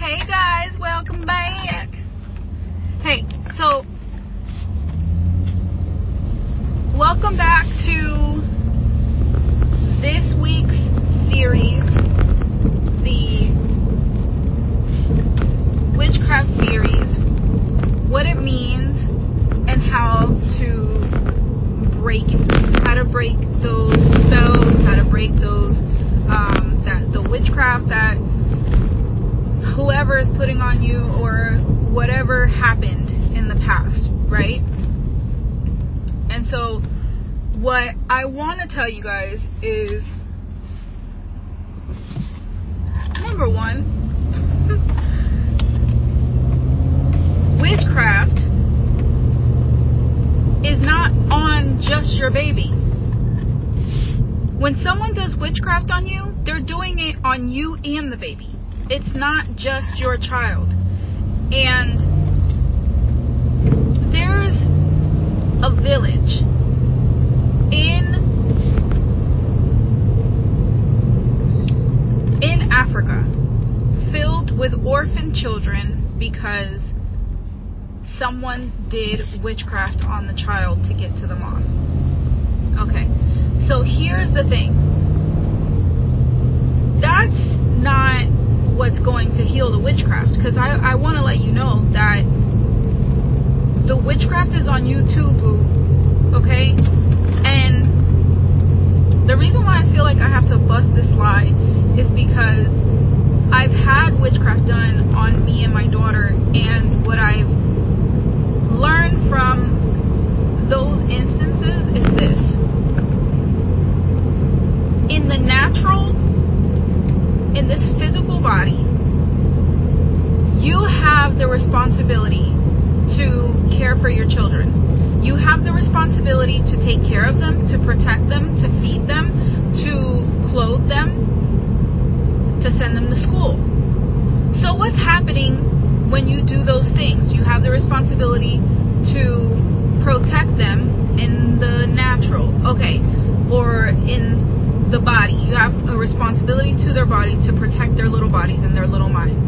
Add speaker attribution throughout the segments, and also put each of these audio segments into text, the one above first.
Speaker 1: Hey guys, welcome back. Hey, so welcome back to this week's series, the witchcraft series, what it means and how to break it, how to break those spells, how to break those the witchcraft that whoever is putting on you or whatever happened in the past, right? And so what I want to tell you guys is, number one, witchcraft is not on just your baby. When someone does witchcraft on you, they're doing it on you and the baby. It's not just your child. And there's a village in Africa filled with orphan children because someone did witchcraft on the child to get to the mom. Okay, so here's the thing. That's not what's going to heal the witchcraft, because I want to let you know that the witchcraft is on you too, boo. Okay? And the reason why I feel like I have to bust this lie is because I've had witchcraft done on me and my daughter, and what I've learned from those instances is this. In the natural, in this physical body, you have the responsibility to care for your children. You have the responsibility to take care of them, to protect them, to feed them, to clothe them, to send them to school. So what's happening when you do those things? You have the responsibility to protect them in the natural, okay, or in the body. You have a responsibility to their bodies to protect their little bodies and their little minds.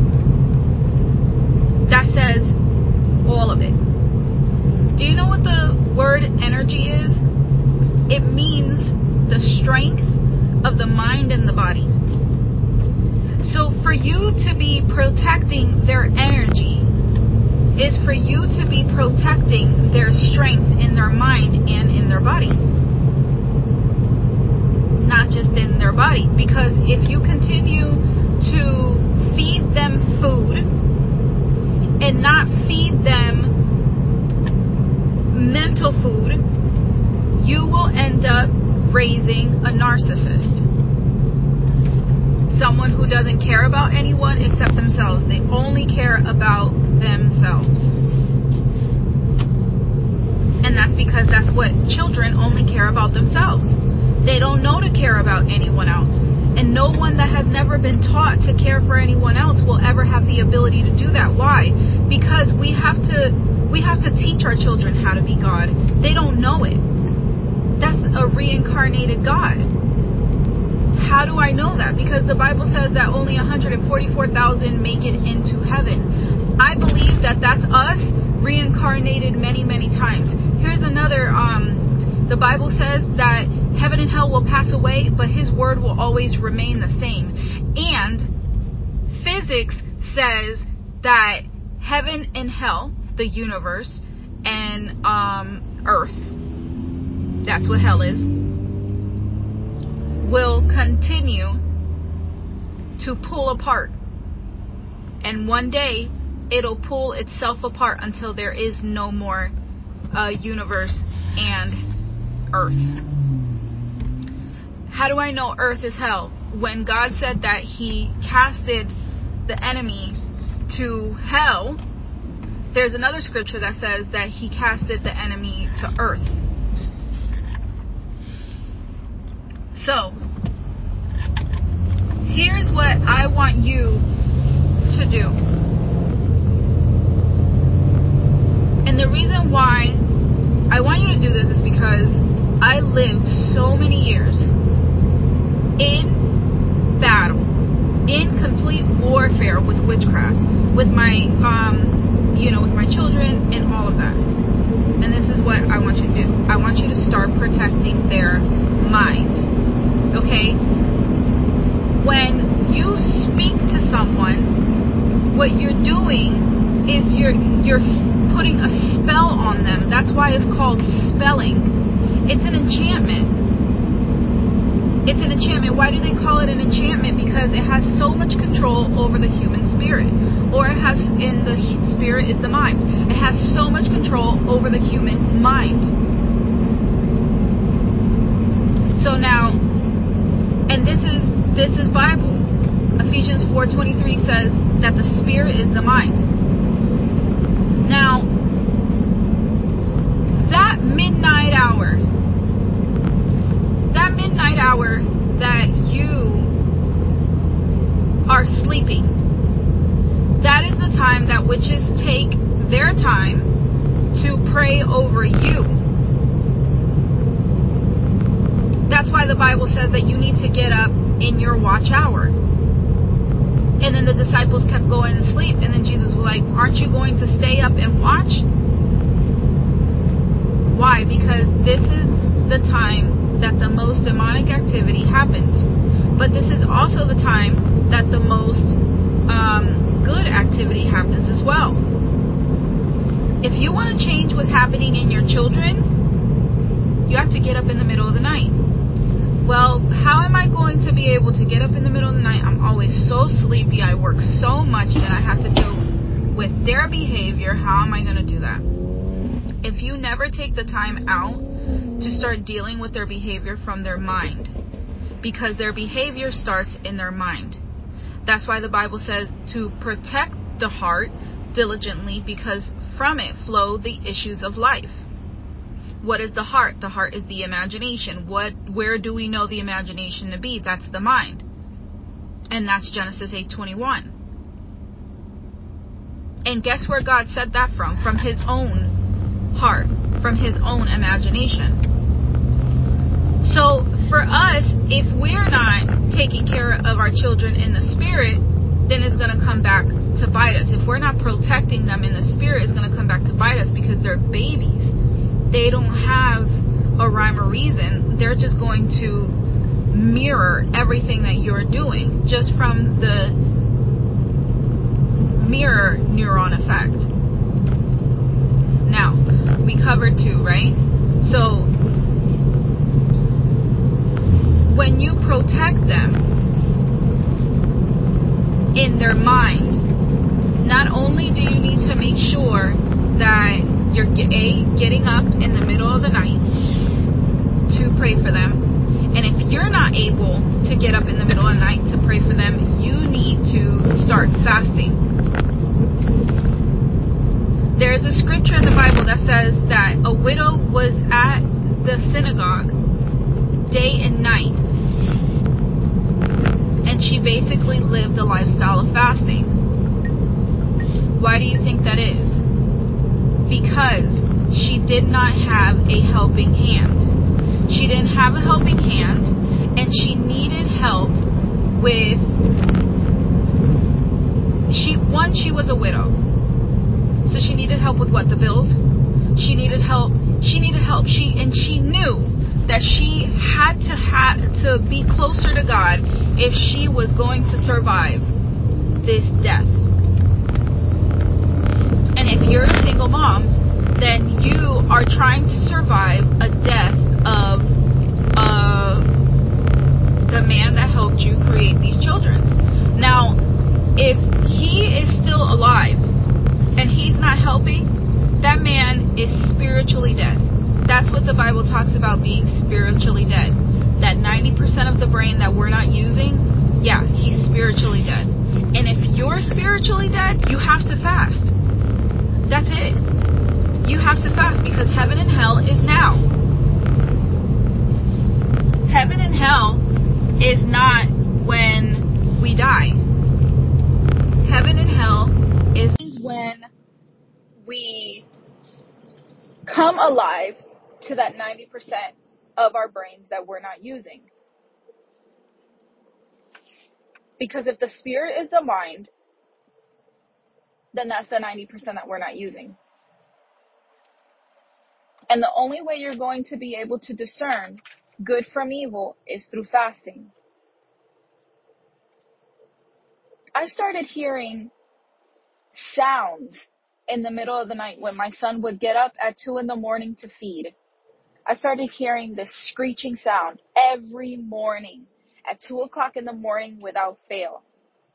Speaker 1: That says all of it. Do you know what the word energy is? It means the strength of the mind and the body. So for you to be protecting their energy is for you to be protecting their strength in their mind and in their body. Not just in their body, because if you continue to feed them food and not feed them mental food, you will end up raising a narcissist, someone who doesn't care about anyone except themselves. They only care about themselves. And that's because that's what children only care about themselves. They don't know to care about anyone else. And no one that has never been taught to care for anyone else will ever have the ability to do that. Why? Because we have to teach our children how to be God. They don't know it. That's a reincarnated God. How do I know that? Because the Bible says that only 144,000 make it into heaven. I believe that that's us reincarnated many, many times. Here's another, the Bible says that heaven and hell will pass away, but his word will always remain the same. And physics says that heaven and hell, the universe, and earth, that's what hell is, will continue to pull apart. And one day, it'll pull itself apart until there is no more universe and earth. How do I know earth is hell? When God said that he casted the enemy to hell, there's another scripture that says that he casted the enemy to earth. So, here's what I want you to do. And the reason why I want you to do this is because I lived so many years in battle, in complete complete warfare with witchcraft, with my, with my children and all of that. And this is what I want you to do. I want you to start protecting their mind. Okay? When you speak to someone, what you're doing is you're putting a spell on them. That's why it's called spelling. It's an enchantment. It's an enchantment. Why do they call it an enchantment? Because it has so much control over the human spirit. Or it has, in the spirit is the mind. It has so much control over the human mind. So now, and this is Bible. Ephesians 4:23 says that the spirit is the mind. Now, that midnight hour that you are sleeping, that is the time that witches take their time to pray over you. That's why the Bible says that you need to get up in your watch hour. And then the disciples kept going to sleep, and then Jesus was like, aren't you going to stay up and watch? Why? Because this is the time that the most demonic activity happens. But this is also the time that the most good activity happens as well. If you want to change what's happening in your children, you have to get up in the middle of the night. Well, how am I going to be able to get up in the middle of the night? I'm always so sleepy. I work so much that I have to deal with their behavior. How am I going to do that? If you never take the time out to start dealing with their behavior from their mind, because their behavior starts in their mind. That's why the Bible says to protect the heart diligently, because from it flow the issues of life. What is the heart? The heart is the imagination. Where do we know the imagination to be? That's the mind. And that's Genesis 8:21. And guess where God said that from? From his own heart, from his own imagination. So for us, if we're not taking care of our children in the spirit, then it's going to come back to bite us. If we're not protecting them in the spirit, it's going to come back to bite us, because they're babies. They don't have a rhyme or reason. They're just going to mirror everything that you're doing, just from the mirror neuron effect. Now, we covered 2, right? So when you protect them in their mind, not only do you need to make sure that you're getting up in the middle of the night to pray for them, and if you're not able to get up in the middle of the night to pray for them, you need to start fasting. There's a scripture in the Bible that says that a widow was at the synagogue day and night, and she basically lived a lifestyle of fasting. Why do you think that is? Because she did not have a helping hand. She didn't have a helping hand, and she needed help with, she was a widow. So she needed help with what? The bills? She needed help. She knew that she had to be closer to God if she was going to survive this death. And if you're a single mom, then you are trying to survive a death of the man that helped you create these children. Now, if he is still alive and he's not helping, that man is spiritually dead. That's what the Bible talks about, being spiritually dead. That 90% of the brain that we're not using, yeah, he's spiritually dead. And if you're spiritually dead, you have to fast. That's it. You have to fast, because heaven and hell is now. Heaven and hell is not when we die. Heaven and hell is when we come alive to that 90% of our brains that we're not using. Because if the spirit is the mind, then that's the 90% that we're not using. And the only way you're going to be able to discern good from evil is through fasting. I started hearing sounds in the middle of the night when my son would get up at 2 a.m. to feed. I started hearing this screeching sound every morning at 2 a.m. without fail.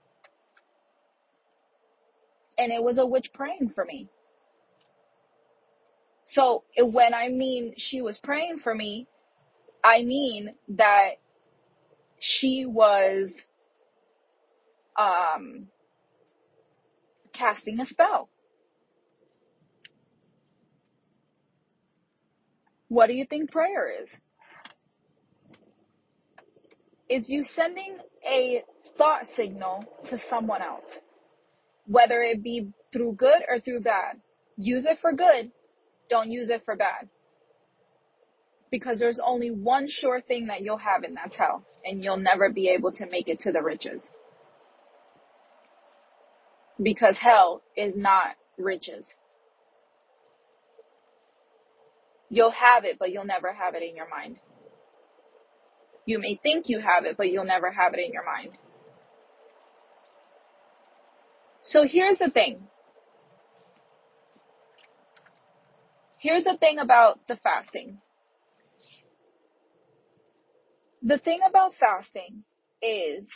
Speaker 1: And it was a witch praying for me. So when I mean she was praying for me, I mean that she was casting a spell. What do you think prayer is? Is you sending a thought signal to someone else, whether it be through good or through bad. Use it for good, don't use it for bad. Because there's only one sure thing that you'll have, and that's hell. And you'll never be able to make it to the riches. Because hell is not riches. You'll have it, but you'll never have it in your mind. You may think you have it, but you'll never have it in your mind. So here's the thing. Here's the thing about the fasting. The thing about fasting is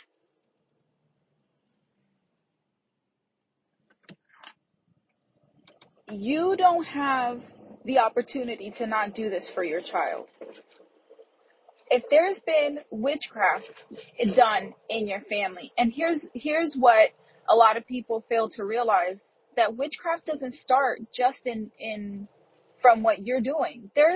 Speaker 1: you don't have the opportunity to not do this for your child. If there's been witchcraft done in your family, and here's what a lot of people fail to realize, that witchcraft doesn't start just in from what you're doing. There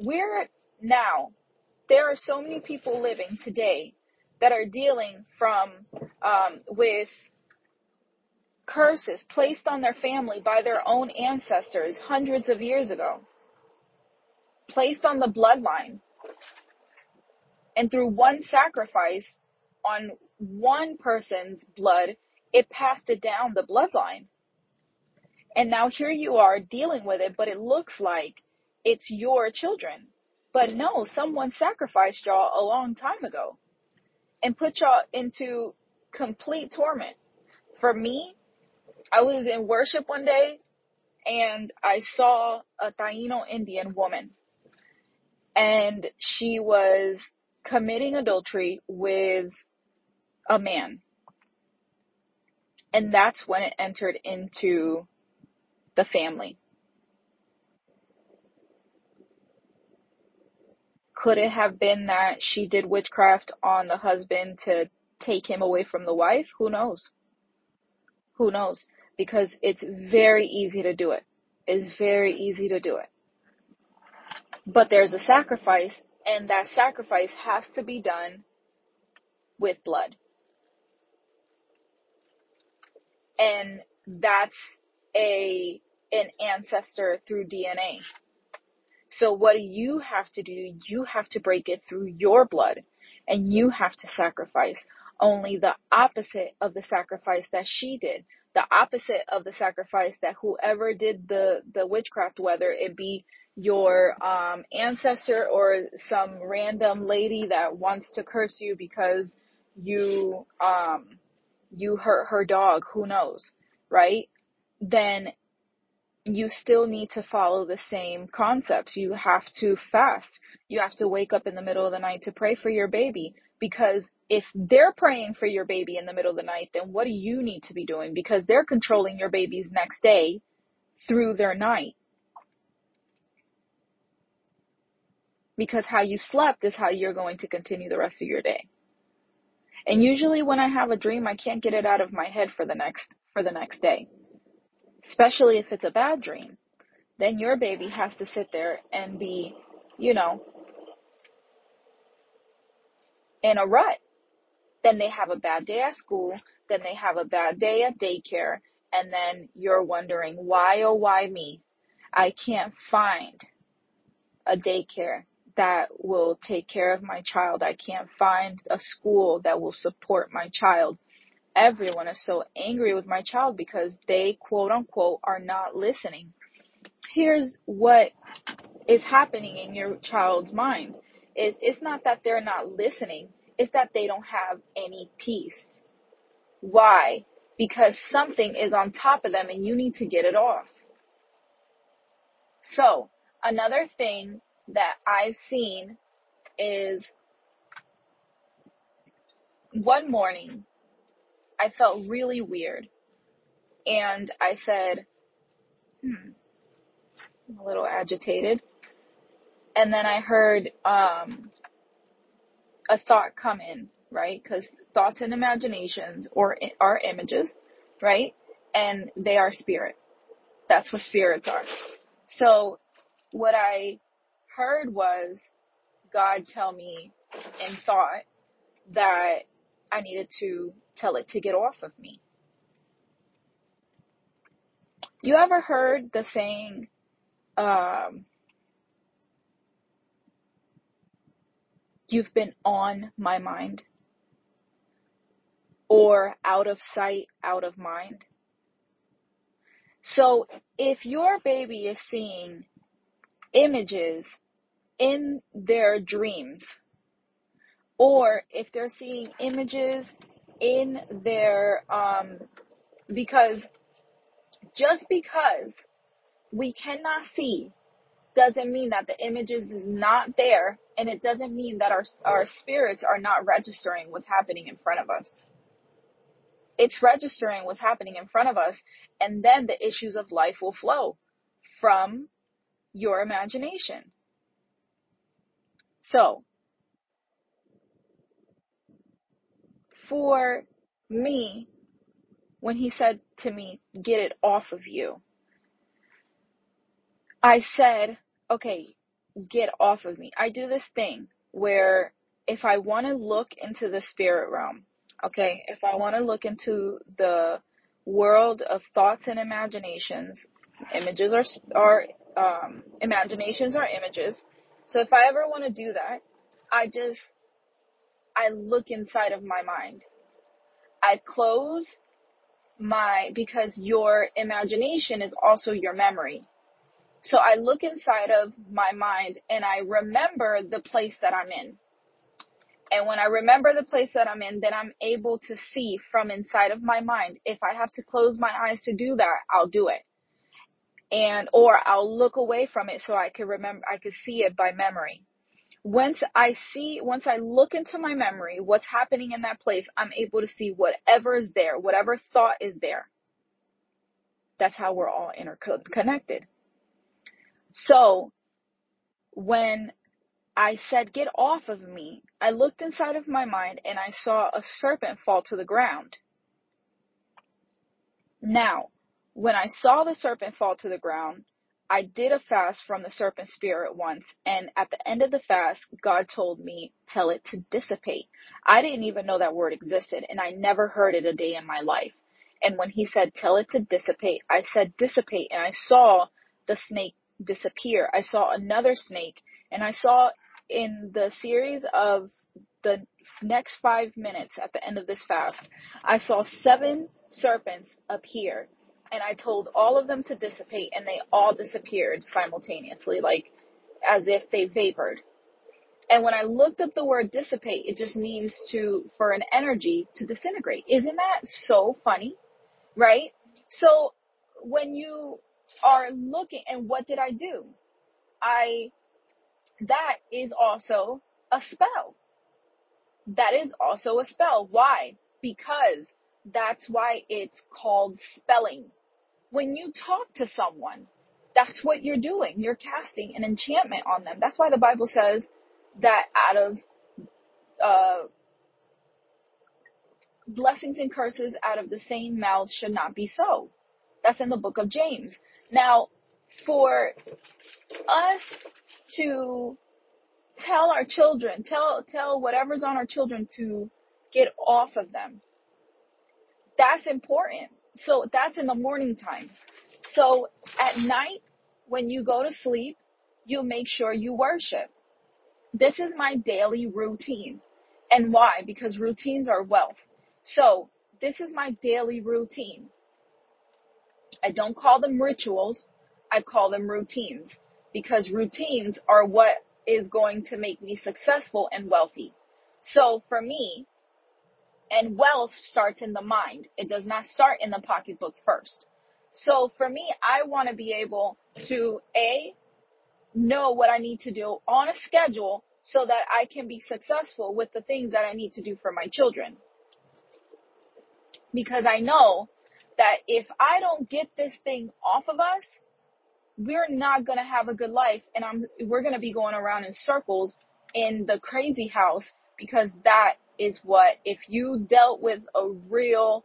Speaker 1: are so many people living today that are dealing with curses placed on their family by their own ancestors hundreds of years ago, placed on the bloodline. And through one sacrifice on one person's blood, it passed it down the bloodline. And now here you are dealing with it, but it looks like it's your children. But no, someone sacrificed y'all a long time ago and put y'all into complete torment. For me, I was in worship one day and I saw a Taino Indian woman, and she was committing adultery with a man. And that's when it entered into the family. Could it have been that she did witchcraft on the husband to take him away from the wife? Who knows? Who knows? Because it's very easy to do it. It's very easy to do it. But there's a sacrifice, and that sacrifice has to be done with blood. And that's an ancestor through DNA. So what you have to do, you have to break it through your blood, and you have to sacrifice only the opposite of the sacrifice that she did, the opposite of the sacrifice that whoever did the witchcraft, whether it be your ancestor or some random lady that wants to curse you because you hurt her dog, who knows, right? Then you still need to follow the same concepts. You have to fast. You have to wake up in the middle of the night to pray for your baby. Because if they're praying for your baby in the middle of the night, then what do you need to be doing? Because they're controlling your baby's next day through their night. Because how you slept is how you're going to continue the rest of your day. And usually when I have a dream, I can't get it out of my head for the next day. Especially if it's a bad dream. Then your baby has to sit there and be, in a rut. Then they have a bad day at school. Then they have a bad day at daycare. And then you're wondering, why, oh, why me? I can't find a daycare that will take care of my child. I can't find a school that will support my child. everyone is so angry with my child because they, quote unquote, are not listening. Here's what is happening in your child's mind. It's not that they're not listening, it's that they don't have any peace. Why? Because something is on top of them and you need to get it off. So, another thing that I've seen is one morning I felt really weird. And I said, I'm a little agitated. And then I heard a thought come in, right? Because thoughts and imaginations are images, right? And they are spirit. That's what spirits are. So what I heard was God tell me in thought that I needed to tell it to get off of me. You ever heard the saying, you've been on my mind? Or out of sight, out of mind? So if your baby is seeing images in their dreams, or if they're seeing images in their, because just because we cannot see doesn't mean that the images is not there, and it doesn't mean that our spirits are not registering what's happening in front of us. It's registering what's happening in front of us, and then the issues of life will flow from your imagination. So, for me, when he said to me, get it off of you, I said, okay, get off of me. I do this thing where if I want to look into the spirit realm, okay, if I want to look into the world of thoughts and imaginations, images are imaginations are images. So if I ever want to do that, I look inside of my mind. I close because your imagination is also your memory. So I look inside of my mind and I remember the place that I'm in. And when I remember the place that I'm in, then I'm able to see from inside of my mind. If I have to close my eyes to do that, I'll do it. Or I'll look away from it so I can remember, I can see it by memory. Once I look into my memory, what's happening in that place, I'm able to see whatever is there, whatever thought is there. That's how we're all interconnected. So when I said, get off of me, I looked inside of my mind and I saw a serpent fall to the ground. Now, when I saw the serpent fall to the ground, I did a fast from the serpent spirit once, and at the end of the fast, God told me, tell it to dissipate. I didn't even know that word existed, and I never heard it a day in my life. And when he said, tell it to dissipate, I said dissipate, and I saw the snake disappear. I saw another snake, and I saw in the series of the next 5 minutes at the end of this fast, I saw 7 serpents appear. And I told all of them to dissipate, and they all disappeared simultaneously, like as if they vapored. And when I looked up the word dissipate, it just means for an energy to disintegrate. Isn't that so funny? Right? So when you are looking, and what did I do? That is also a spell. That is also a spell. Why? Because that's why it's called spelling. When you talk to someone, that's what you're doing. You're casting an enchantment on them. That's why the Bible says that out of blessings and curses out of the same mouth should not be so. That's in the book of James. Now, for us to tell our children, tell whatever's on our children to get off of them, that's important. So that's in the morning time. So at night, when you go to sleep, you make sure you worship. This is my daily routine. And why? Because routines are wealth. So this is my daily routine. I don't call them rituals. I call them routines, because routines are what is going to make me successful and wealthy. So for me, and wealth starts in the mind. It does not start in the pocketbook first. So for me, I want to be able to know what I need to do on a schedule so that I can be successful with the things that I need to do for my children. Because I know that if I don't get this thing off of us, we're not going to have a good life, and we're going to be going around in circles in the crazy house, because that is what, if you dealt with a real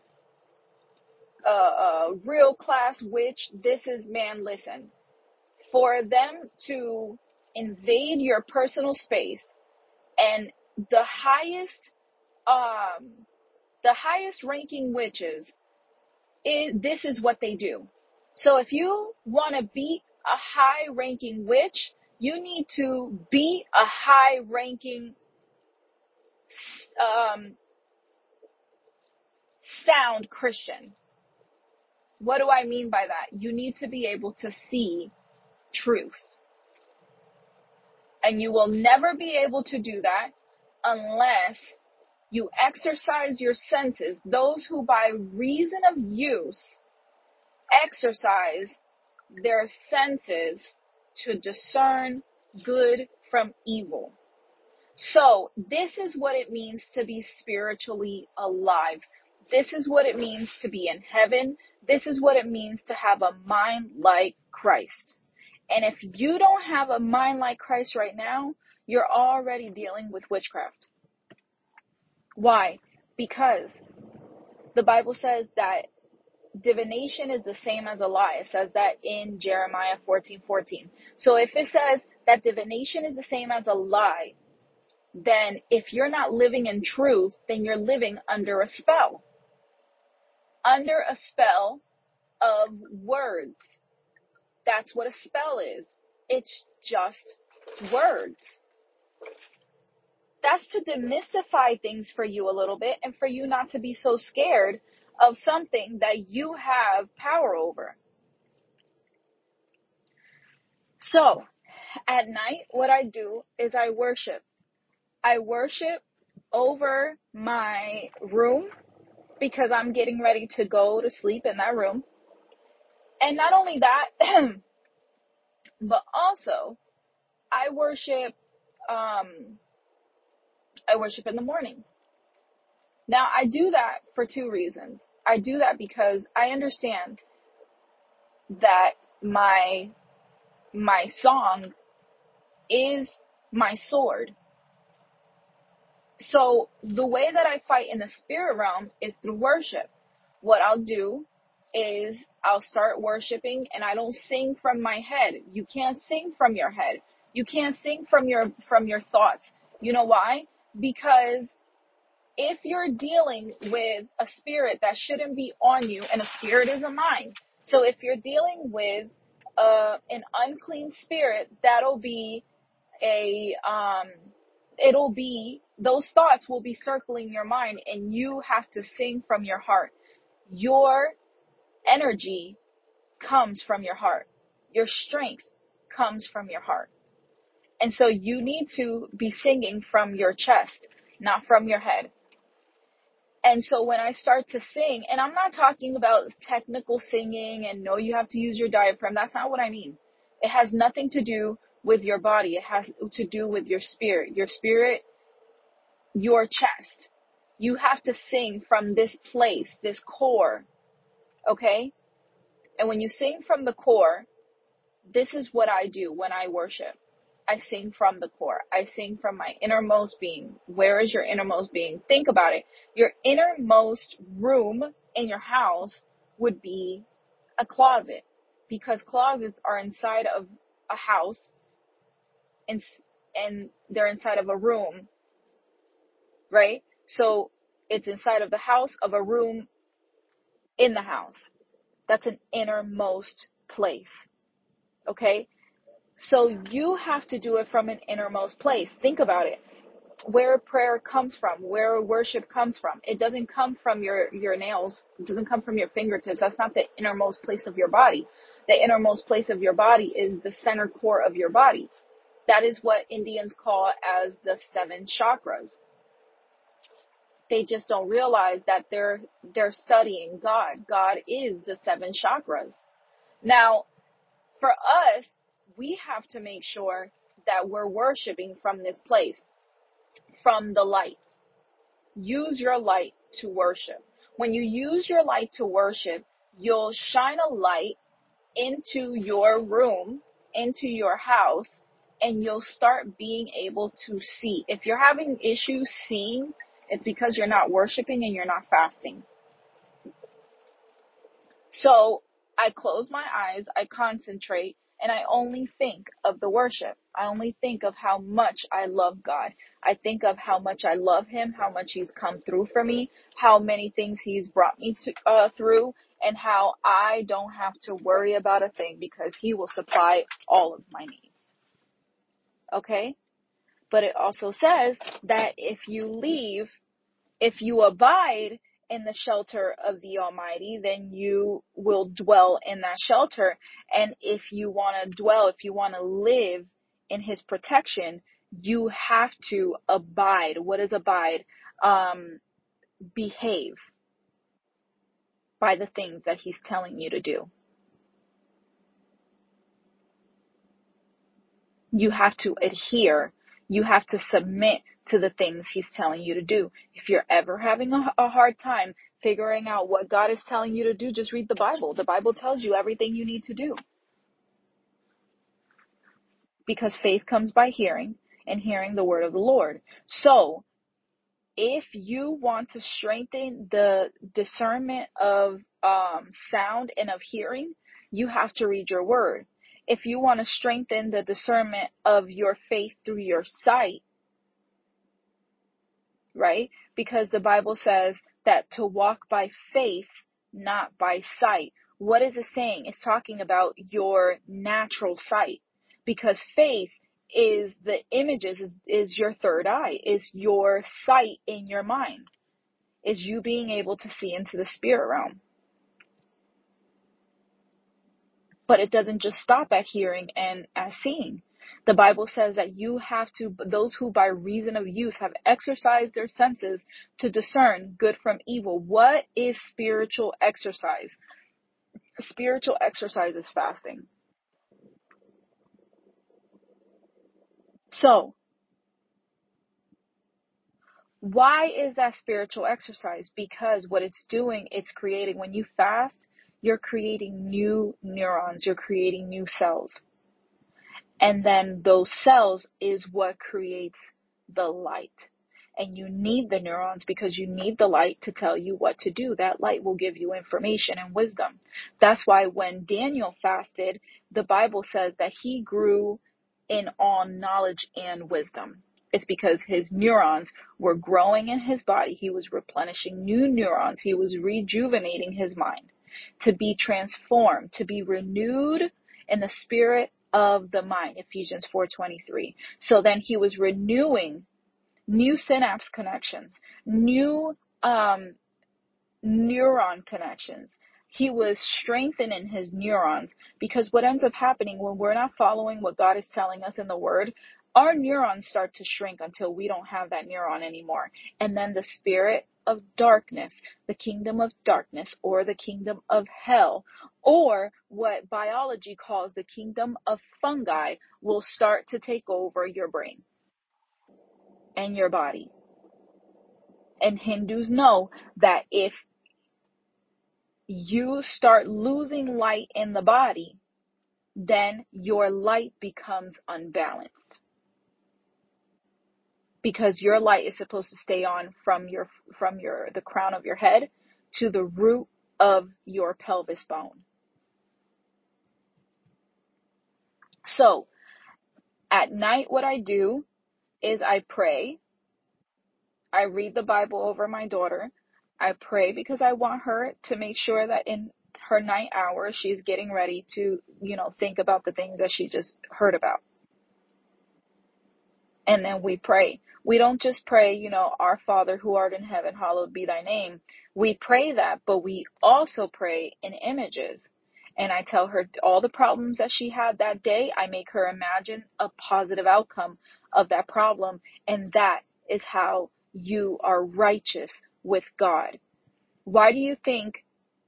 Speaker 1: class witch, this is, man, listen, for them to invade your personal space, and the highest ranking witches, this is what they do. So if you want to beat a high-ranking witch, you need to be a high-ranking sound Christian. What do I mean by that? You need to be able to see truth. And you will never be able to do that unless you exercise your senses. Those who by reason of use exercise their senses to discern good from evil. So this is what it means to be spiritually alive. This is what it means to be in heaven. This is what it means to have a mind like Christ. And if you don't have a mind like Christ right now, you're already dealing with witchcraft. Why? Because the Bible says that divination is the same as a lie. It says that in Jeremiah 14:14. So if it says that divination is the same as a lie, then if you're not living in truth, then you're living under a spell. Under a spell of words. That's what a spell is. It's just words. That's to demystify things for you a little bit, and for you not to be so scared of something that you have power over. So, at night, what I do is I worship. I worship over my room, because I'm getting ready to go to sleep in that room. And not only that, but also I worship in the morning. Now, I do that for two reasons. I do that because I understand that my song is my sword. So the way that I fight in the spirit realm is through worship. What I'll do is I'll start worshiping, and I don't sing from my head. You can't sing from your head. You can't sing from your thoughts. You know why? Because if you're dealing with a spirit that shouldn't be on you, and a spirit is a mind. So if you're dealing with an unclean spirit, that'll be those thoughts will be circling your mind, and you have to sing from your heart. Your energy comes from your heart. Your strength comes from your heart. And so you need to be singing from your chest, not from your head. And so when I start to sing, and I'm not talking about technical singing and no, you have to use your diaphragm. That's not what I mean. It has nothing to do with your body. It has to do with your spirit. Your spirit, your chest. You have to sing from this place, this core. Okay? And when you sing from the core, this is what I do when I worship. I sing from the core. I sing from my innermost being. Where is your innermost being? Think about it. Your innermost room in your house would be a closet, because closets are inside of a house and they're inside of a room, right? So it's inside of the house of a room in the house. That's an innermost place. Okay? So you have to do it from an innermost place. Think about it. where prayer comes from, where worship comes from. It doesn't come from your nails. It doesn't come from your fingertips. That's not the innermost place of your body. The innermost place of your body is the center core of your body. That is what Indians call as the 7 chakras. They just don't realize that they're studying God. God is the 7 chakras. Now, for us, we have to make sure that we're worshiping from this place, from the light. Use your light to worship. When you use your light to worship, you'll shine a light into your room, into your house, and you'll start being able to see. If you're having issues seeing, it's because you're not worshiping and you're not fasting. So I close my eyes, I concentrate, and I only think of the worship. I only think of how much I love God. I think of how much I love him, how much he's come through for me, how many things he's brought me through, and how I don't have to worry about a thing because he will supply all of my needs. Okay? But it also says that if you abide in the shelter of the Almighty, then you will dwell in that shelter. And if you want to live in his protection, you have to abide. What is abide? Behave by the things that he's telling you to do. You have to adhere. You have to submit to the things he's telling you to do. If you're ever having a hard time figuring out what God is telling you to do, just read the Bible. The Bible tells you everything you need to do. Because faith comes by hearing, and hearing the word of the Lord. So, if you want to strengthen the discernment of sound and of hearing, you have to read your word. If you want to strengthen the discernment of your faith through your sight, right? Because the Bible says that to walk by faith, not by sight. What is it saying? It's talking about your natural sight. Because faith is the images, is your third eye, is your sight in your mind, is you being able to see into the spirit realm. But it doesn't just stop at hearing and at seeing. The Bible says that you have to, those who by reason of use have exercised their senses to discern good from evil. What is spiritual exercise? Spiritual exercise is fasting. So, why is that spiritual exercise? Because what it's doing, it's creating, when you fast, you're creating new neurons, you're creating new cells. And then those cells is what creates the light. And you need the neurons because you need the light to tell you what to do. That light will give you information and wisdom. That's why when Daniel fasted, the Bible says that he grew in all knowledge and wisdom. It's because his neurons were growing in his body. He was replenishing new neurons. He was rejuvenating his mind to be transformed, to be renewed in the spirit of the mind, Ephesians 4:23. So then he was renewing new synapse connections, new neuron connections. He was strengthening his neurons, because what ends up happening when we're not following what God is telling us in the word, our neurons start to shrink until we don't have that neuron anymore. And then the spirit of darkness, the kingdom of darkness, or the kingdom of hell, or what biology calls the kingdom of fungi, will start to take over your brain and your body. And Hindus know that if you start losing light in the body, then your light becomes unbalanced. Because your light is supposed to stay on from the crown of your head to the root of your pelvis bone. So, at night what I do is I pray. I read the Bible over my daughter. I pray because I want her to make sure that in her night hours, she's getting ready to, think about the things that she just heard about. And then we pray. We don't just pray, our Father who art in heaven, hallowed be thy name. We pray that, but we also pray in images. And I tell her all the problems that she had that day. I make her imagine a positive outcome of that problem. And that is how you are righteous with God. Why do you think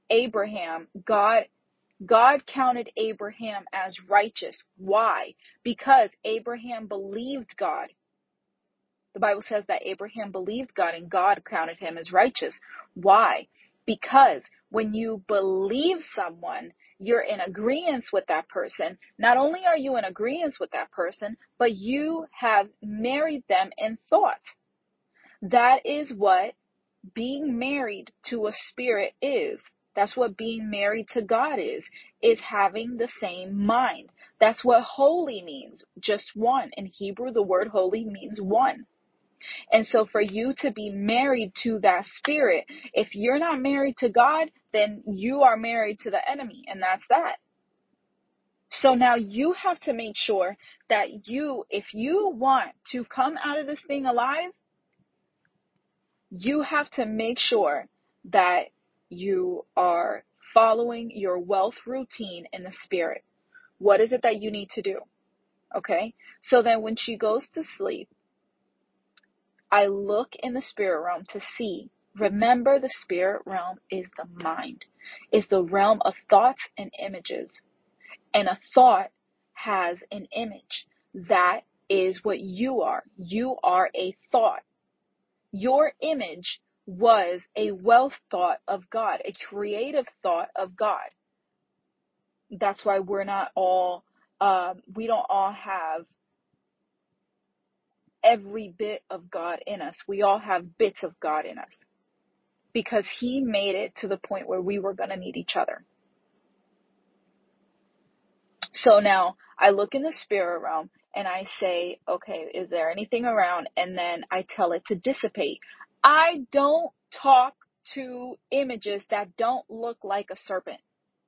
Speaker 1: God counted Abraham as righteous? Why? Because Abraham believed God. The Bible says that Abraham believed God and God counted him as righteous. Why? Because when you believe someone, you're in agreement with that person. Not only are you in agreement with that person, but you have married them in thought. That is what being married to a spirit is. That's what being married to God is having the same mind. That's what holy means, just one. In Hebrew, the word holy means one. And so for you to be married to that spirit, if you're not married to God, then you are married to the enemy, and that's that. So now you have to make sure that if you want to come out of this thing alive, you have to make sure that you are following your wealth routine in the spirit. What is it that you need to do? Okay? So then when she goes to sleep, I look in the spirit realm to see. Remember, the spirit realm is the mind, is the realm of thoughts and images. And a thought has an image. That is what you are. You are a thought. Your image was a wealth thought of God, a creative thought of God. That's why we don't all have every bit of God in us. We all have bits of God in us because he made it to the point where we were going to meet each other. So now I look in the spirit realm and I say, okay, is there anything around? And then I tell it to dissipate. I don't talk to images that don't look like a serpent.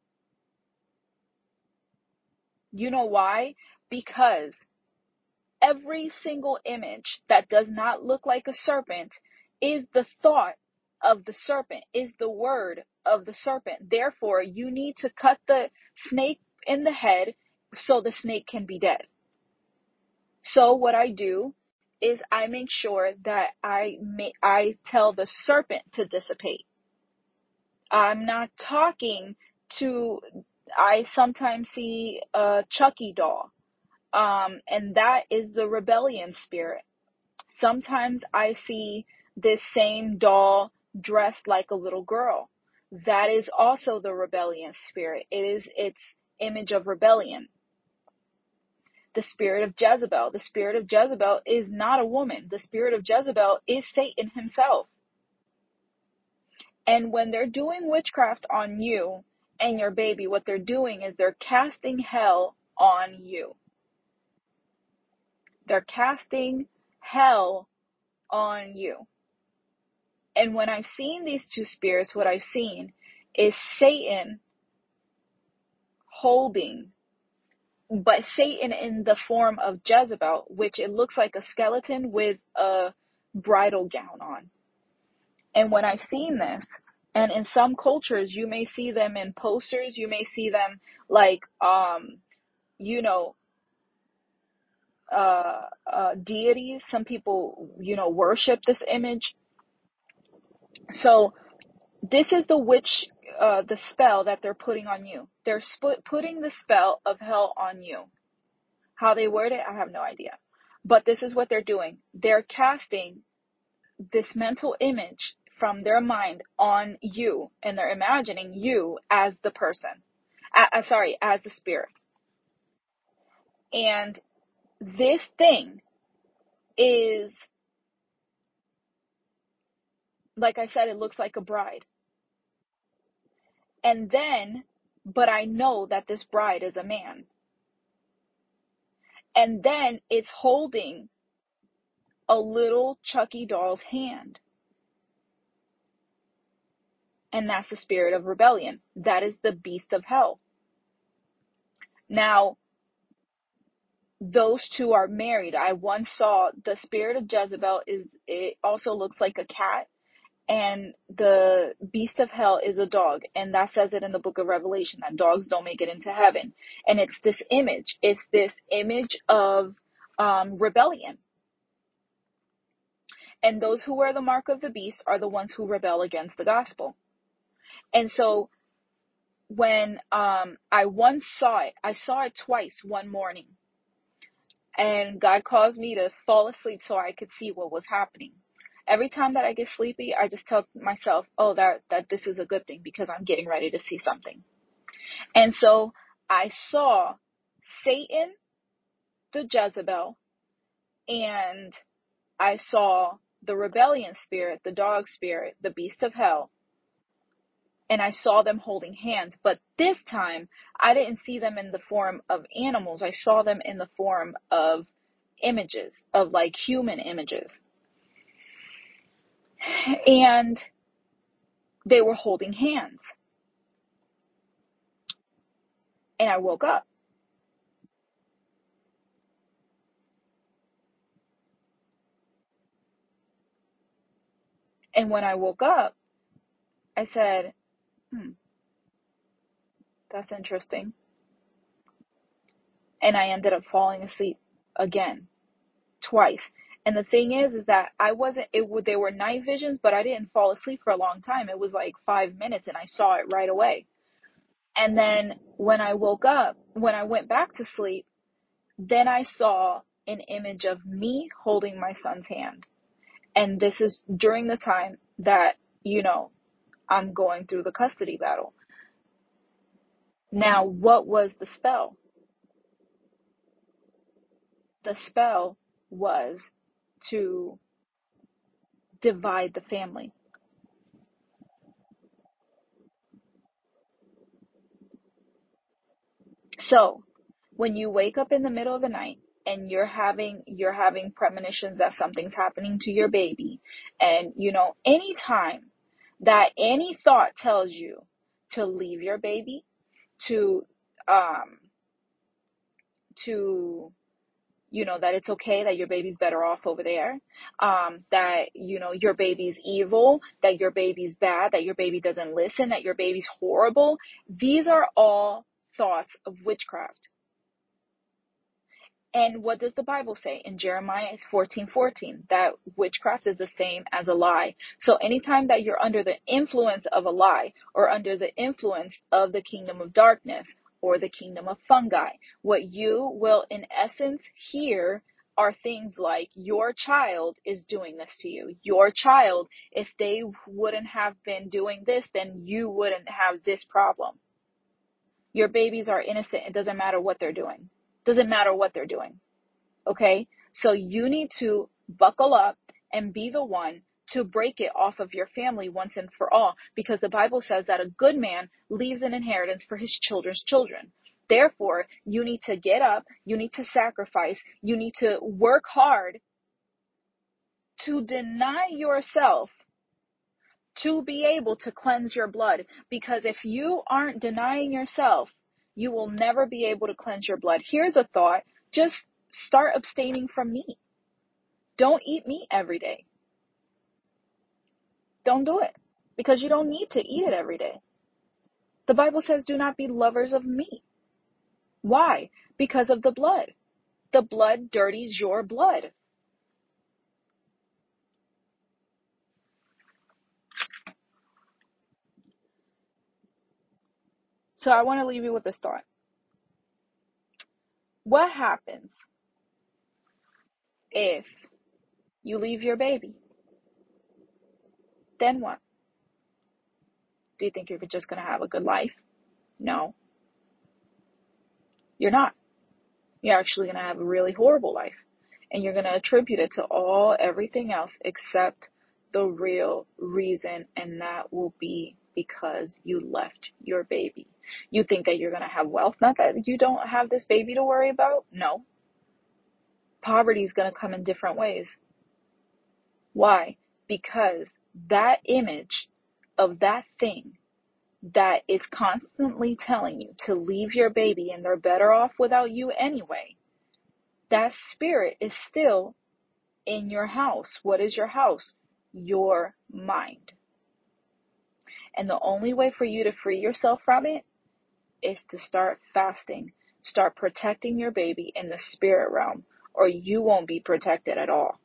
Speaker 1: You know why? Because every single image that does not look like a serpent is the thought of the serpent, is the word of the serpent. Therefore, you need to cut the snake in the head so the snake can be dead. So what I do is I make sure that I tell the serpent to dissipate. I'm not talking to, I sometimes see a Chucky doll. And that is the rebellion spirit. Sometimes I see this same doll dressed like a little girl. That is also the rebellion spirit. It is its image of rebellion. The spirit of Jezebel. The spirit of Jezebel is not a woman. The spirit of Jezebel is Satan himself. And when they're doing witchcraft on you and your baby, what they're doing is they're casting hell on you. They're casting hell on you. And when I've seen these two spirits, what I've seen is Satan holding, but Satan in the form of Jezebel, which it looks like a skeleton with a bridal gown on. And when I've seen this, and in some cultures, you may see them in posters, you may see them like, deities. Some people, worship this image. So this is the spell that they're putting on you. They're putting the spell of hell on you. How they word it, I have no idea. But this is what they're doing. They're casting this mental image from their mind on you, and they're imagining you as the person. As the spirit. And this thing is, like I said, it looks like a bride. And then, but I know that this bride is a man. And then it's holding a little Chucky doll's hand. And that's the spirit of rebellion. That is the beast of hell. Now, those two are married. I once saw the spirit of Jezebel it also looks like a cat, and the beast of hell is a dog, and that says it in the book of Revelation that dogs don't make it into heaven. And it's this image of rebellion. And those who wear the mark of the beast are the ones who rebel against the gospel. And so when I once saw it, I saw it twice one morning. And God caused me to fall asleep so I could see what was happening. Every time that I get sleepy, I just tell myself, oh, that this is a good thing because I'm getting ready to see something. And so I saw Satan, the Jezebel, and I saw the rebellion spirit, the dog spirit, the beast of hell, and I saw them holding hands. But this time, I didn't see them in the form of animals. I saw them in the form of images, of like human images. And they were holding hands. And I woke up. And when I woke up, I said, that's interesting. And I ended up falling asleep again, twice. And the thing is that they were night visions, but I didn't fall asleep for a long time. It was like 5 minutes and I saw it right away. And then when I woke up, when I went back to sleep, then I saw an image of me holding my son's hand. And this is during the time that, I'm going through the custody battle. Now, what was the spell? The spell was to divide the family. So, when you wake up in the middle of the night and you're having premonitions that something's happening to your baby, and any time that any thought tells you to leave your baby, to that it's okay, that your baby's better off over there, that, your baby's evil, that your baby's bad, that your baby doesn't listen, that your baby's horrible. These are all thoughts of witchcraft. And what does the Bible say? In Jeremiah 14:14, that witchcraft is the same as a lie. So anytime that you're under the influence of a lie, or under the influence of the kingdom of darkness, or the kingdom of fungi, what you will in essence hear are things like, your child is doing this to you. Your child, if they wouldn't have been doing this, then you wouldn't have this problem. Your babies are innocent. It doesn't matter what they're doing. Doesn't matter what they're doing. Okay? So you need to buckle up and be the one to break it off of your family once and for all, because the Bible says that a good man leaves an inheritance for his children's children. Therefore, you need to get up, you need to sacrifice, you need to work hard to deny yourself to be able to cleanse your blood. Because if you aren't denying yourself, you will never be able to cleanse your blood. Here's a thought. Just start abstaining from meat. Don't eat meat every day. Don't do it, because you don't need to eat it every day. The Bible says do not be lovers of meat. Why? Because of the blood. The blood dirties your blood. So I want to leave you with this thought. What happens if you leave your baby? Then what? Do you think you're just going to have a good life? No. You're not. You're actually going to have a really horrible life. And you're going to attribute it to everything else except the real reason, and that will be because you left your baby. You think that you're going to have wealth, not that you don't have this baby to worry about. No. Poverty is going to come in different ways. Why? Because that image of that thing that is constantly telling you to leave your baby and they're better off without you anyway, that spirit is still in your house. What is your house? Your mind. And the only way for you to free yourself from it is to start fasting. Start protecting your baby in the spirit realm, or you won't be protected at all.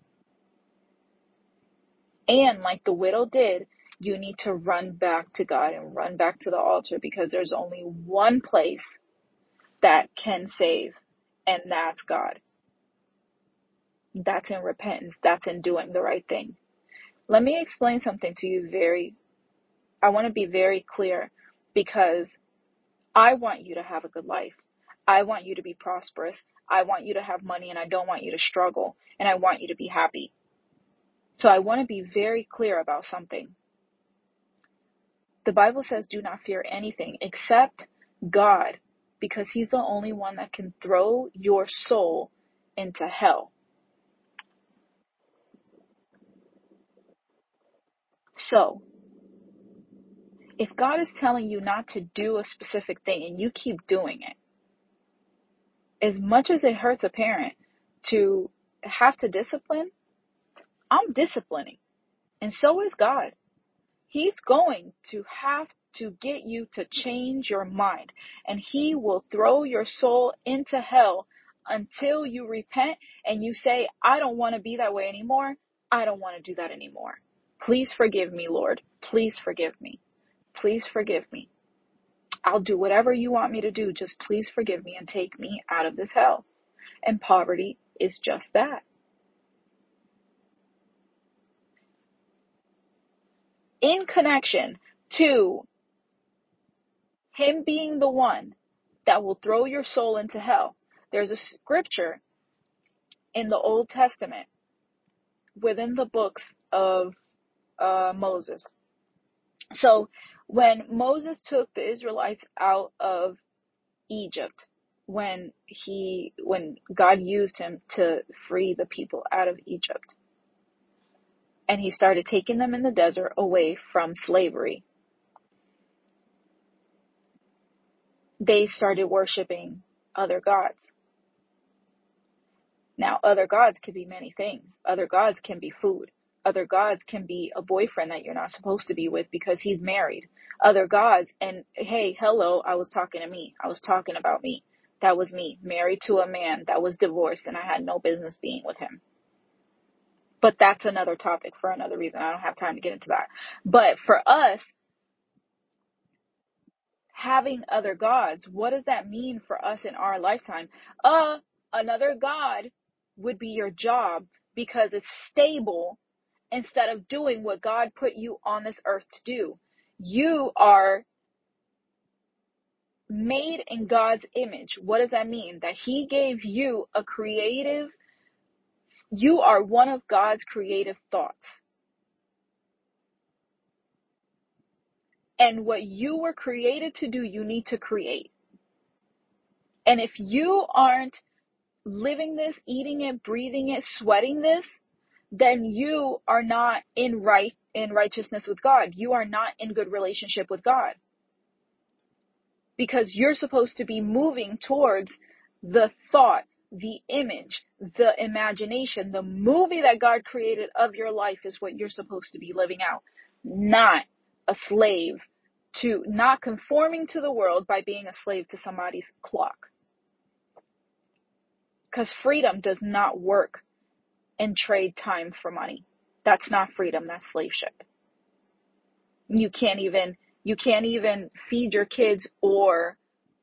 Speaker 1: And like the widow did, you need to run back to God and run back to the altar, because there's only one place that can save, and that's God. That's in repentance. That's in doing the right thing. Let me explain something to you I want to be very clear, because I want you to have a good life. I want you to be prosperous. I want you to have money, and I don't want you to struggle, and I want you to be happy. So I want to be very clear about something. The Bible says, do not fear anything except God, because he's the only one that can throw your soul into hell. So, if God is telling you not to do a specific thing and you keep doing it, as much as it hurts a parent to have to discipline, I'm disciplining. And so is God. He's going to have to get you to change your mind. And he will throw your soul into hell until you repent and you say, I don't want to be that way anymore. I don't want to do that anymore. Please forgive me, Lord. Please forgive me. Please forgive me. I'll do whatever you want me to do. Just please forgive me and take me out of this hell. And poverty is just that. In connection to him being the one that will throw your soul into hell, there's a scripture in the Old Testament within the books of Moses. So when Moses took the Israelites out of Egypt, when God used him to free the people out of Egypt, and he started taking them in the desert away from slavery, they started worshiping other gods. Now, other gods could be many things. Other gods can be food. Other gods can be a boyfriend that you're not supposed to be with because he's married. Other gods, and hey, hello, I was talking to me. I was talking about me. That was me, married to a man that was divorced, and I had no business being with him. But that's another topic for another reason. I don't have time to get into that. But for us, having other gods, what does that mean for us in our lifetime? Another god would be your job, because it's stable instead of doing what God put you on this earth to do. You are made in God's image. What does that mean? That he gave you you are one of God's creative thoughts. And what you were created to do, you need to create. And if you aren't living this, eating it, breathing it, sweating this, then you are not in righteousness with God. You are not in good relationship with God. Because you're supposed to be moving towards the thought, the image, the imagination, the movie that God created of your life is what you're supposed to be living out. Not a slave to, not conforming to the world by being a slave to somebody's clock. Because freedom does not work and trade time for money. That's not freedom, that's slaveship. You can't even feed your kids or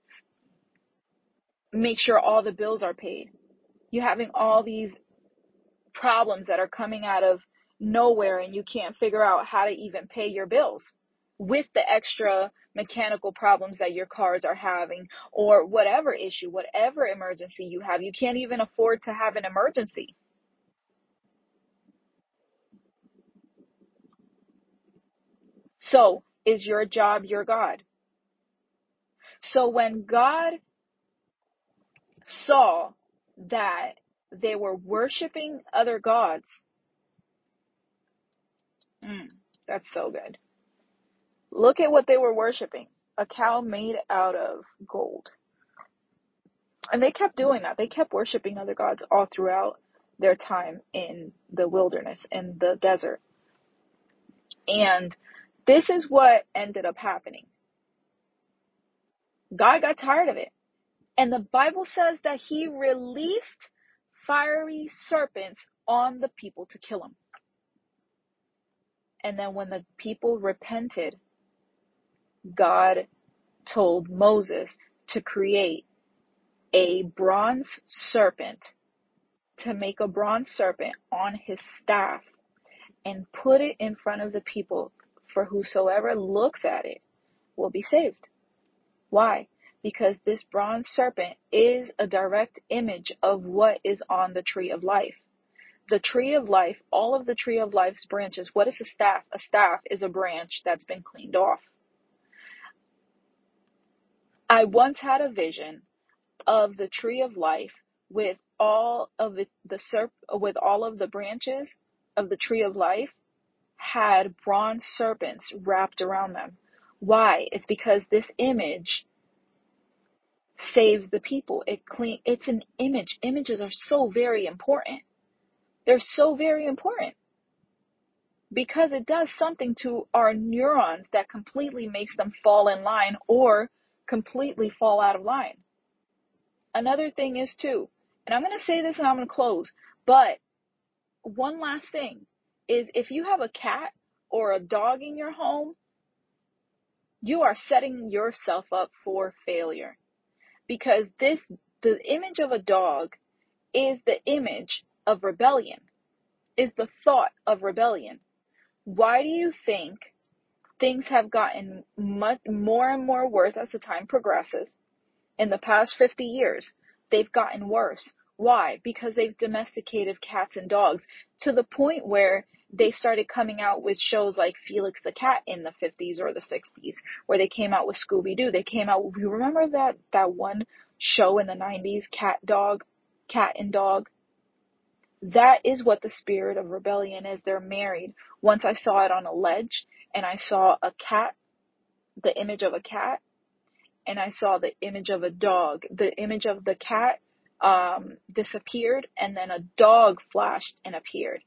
Speaker 1: make sure all the bills are paid. You're having all these problems that are coming out of nowhere, and you can't figure out how to even pay your bills with the extra mechanical problems that your cars are having, or whatever issue, whatever emergency you have. You can't even afford to have an emergency. So, is your job your God? So when God saw that they were worshiping other gods, that's so good. Look at what they were worshiping. A cow made out of gold. And they kept doing that. They kept worshiping other gods all throughout their time in the wilderness, in the desert. And this is what ended up happening. God got tired of it. And the Bible says that he released fiery serpents on the people to kill them. And then when the people repented, God told Moses to create a bronze serpent, to make a bronze serpent on his staff and put it in front of the people, for whosoever looks at it will be saved. Why? Because this bronze serpent is a direct image of what is on the tree of life. The tree of life, all of the tree of life's branches, what is a staff? A staff is a branch that's been cleaned off. I once had a vision of the tree of life with all of with all of the branches of the tree of life had bronze serpents wrapped around them. Why? It's because this image saves the people. It's an image. Images are so very important. They're so very important because it does something to our neurons that completely makes them fall in line or completely fall out of line. Another thing is too, and I'm going to say this and I'm going to close, but one last thing is if you have a cat or a dog in your home, you are setting yourself up for failure, because the image of a dog is the image of rebellion, is the thought of rebellion. Why do you think things have gotten much more and more worse as the time progresses? In the past 50 years, they've gotten worse. Why? Because they've domesticated cats and dogs to the point where they started coming out with shows like Felix the Cat in the 50s or the 60s, where they came out with Scooby-Doo. They came out, you remember that one show in the 90s, Cat and Dog? That is what the spirit of rebellion is. They're married. Once I saw it on a ledge, and I saw a cat, the image of a cat, and I saw the image of a dog. The image of the cat disappeared, and then a dog flashed and appeared.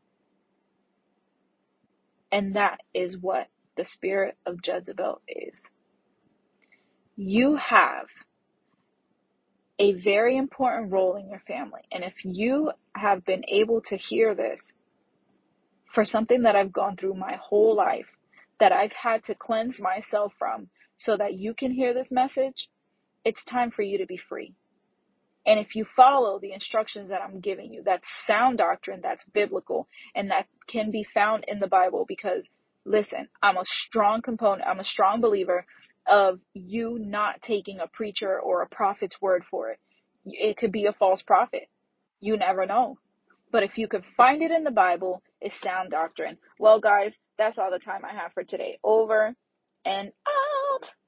Speaker 1: And that is what the spirit of Jezebel is. You have a very important role in your family. And if you have been able to hear this for something that I've gone through my whole life, that I've had to cleanse myself from so that you can hear this message, it's time for you to be free. And if you follow the instructions that I'm giving you, that's sound doctrine, that's biblical, and that can be found in the Bible. Because listen, I'm a strong believer of you not taking a preacher or a prophet's word for it. It could be a false prophet. You never know. But if you could find it in the Bible, it's sound doctrine. Well, guys, that's all the time I have for today. Over and out.